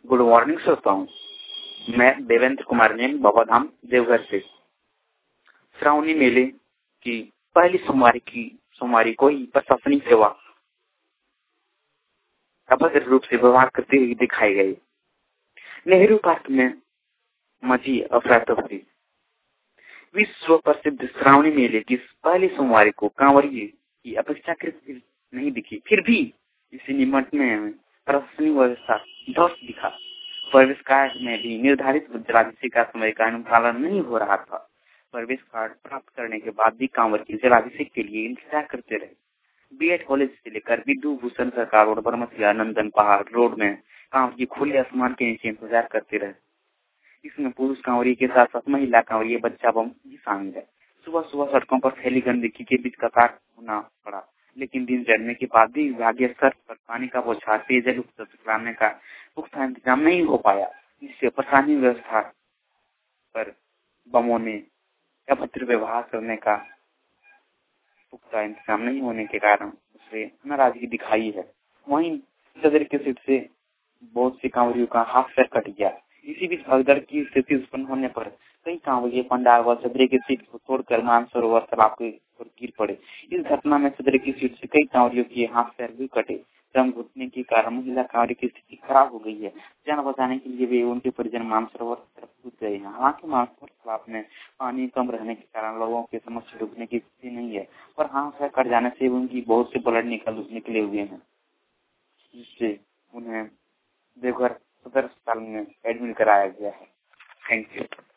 Good morning श्रोताओं, मैं देवेंद्र कुमार जैन बाबाधाम देवघर से। श्रावणी मेले की पहली सोमवारी को ही प्रशासनिक सेवा अभद्र रूप से व्यवहार करते हुए दिखाई गई। नेहरू पार्क में मची अफरा तफरी। विश्व प्रसिद्ध श्रावणी मेले की पहली सोमवारी को कांवरिये की अपेक्षाकृत नहीं दिखी, फिर भी इसे निपटने में प्रशासनिक व्यवस्था ध्वस्त दिखा। प्रवेश कार्ड में भी निर्धारित जलाभिषेक का समय का अनुपालन नहीं हो रहा था। प्रवेश कार्ड प्राप्त करने के बाद भी कांवरिये जलाभिषेक के लिए इंतजार करते रहे। बीएड कॉलेज से लेकर विधु भूषण सरकार रोड, बरमसिया, नंदन पहाड़ रोड में कांवरिये खुले आसमान के नीचे इंतजार करते रहे। इसमें पुरुष कांवरिये के साथ साथ महिला कांवरिये, बच्चा बम भी शामिल है। सुबह सुबह सड़कों पर फैली गंदगी के बीच कतार होना पड़ा, लेकिन दिन चढ़ने के बाद भी विभागीय स्तर पर पानी का बौछार, पेयजल उपलब्ध कराने का पुख्ता इंतजाम नहीं हो पाया, जिससे प्रशासनिक व्यवस्था पर बमों ने अभद्र व्यवहार करने का पुख्ता इंतजाम नहीं होने के कारण उसे नाराजगी दिखाई है। वहीं सदर के सीट से बहुत से कांवरियों का हाथ पैर कट गया। इसी बीच भगदड़ की स्थिति उत्पन्न होने पर कई कांवरिये पंडाल व सदरे की सीट को तोड़कर मानसरोवर तालाब के ऊपर गिर पड़े। इस घटना में सदरे की सीट से कई कांवरियों के हाथ पैर भी कटे। दम घुटने के कारण महिला कांवरियों की स्थिति खराब हो गई है। जान बचाने के लिए वे उनके परिजन मानसरोवर तरफ कूद गए हैं। हालांकि मानसरोवर तालाब में पानी कम रहने के कारण लोगों के समक्ष डूबने की स्थिति नहीं है, पर हाथ पैर कट जाने से उनकी बहुत से ब्लड निकले हुए हैं, जिससे उन्हें देवघर सदर अस्पताल में एडमिट कराया गया है। Thank you.